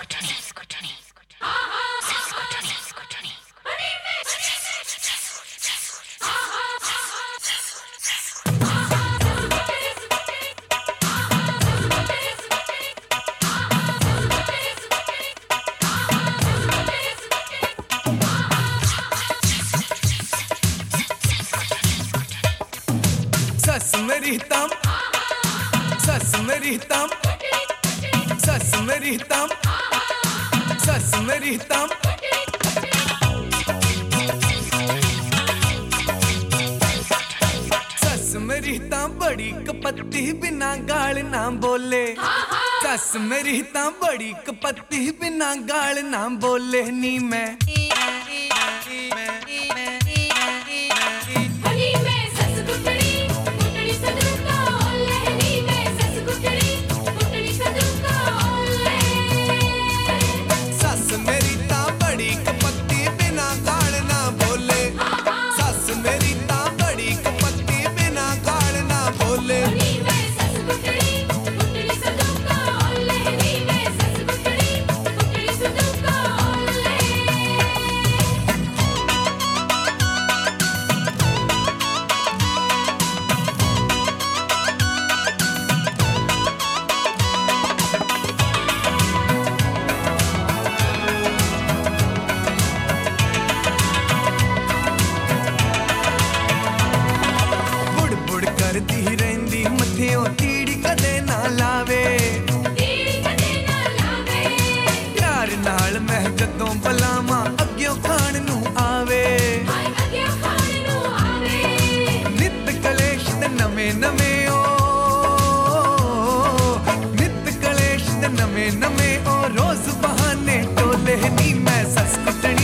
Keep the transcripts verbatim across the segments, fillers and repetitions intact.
सस मेरी तम सस मेरी तम सस मेरी तम सस मेरी तम सस मेरी तम बड़ी कपत्ती बिना गाल ना बोले सस मेरी तम बड़ी कपत्ती बिना गाल ना बोले नी मैं करती रहंदी मथियों तीड़ी कदे ना लावे प्यार नाल मैं जदों बलावां अग्यों खाण नू आवे नित कलेश ते नवे नवे ओ नित कलेश ते नवे नवे ओ रोज बहाने टोले नी मैं सस कुटनी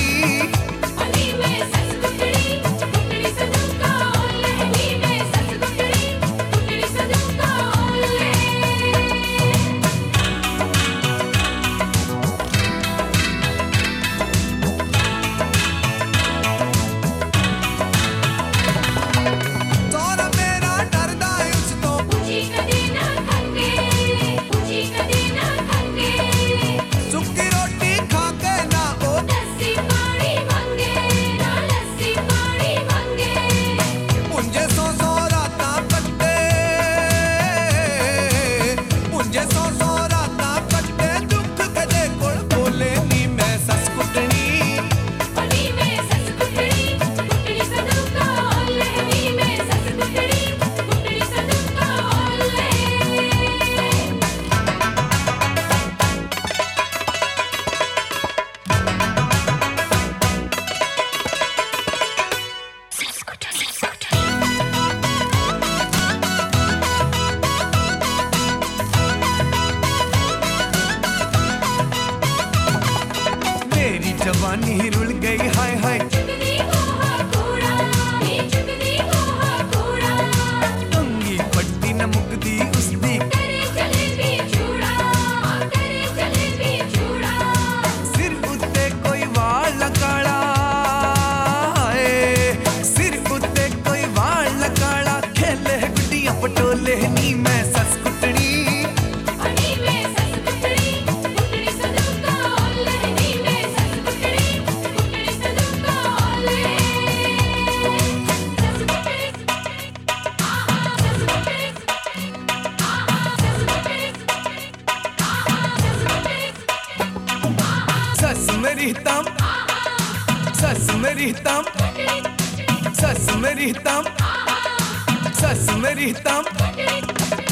जवानी रुल गई हाय हाय कंगी पट्टी न मुकदी उसदी सिर उत्ते कोई वाल काला सिर उत्ते कोई वाल काला खेले गुड्डियां पटोले नी मैं सस कुटनी सस मेरी तम सस मेरी तम सस मेरी तम सस मेरी तम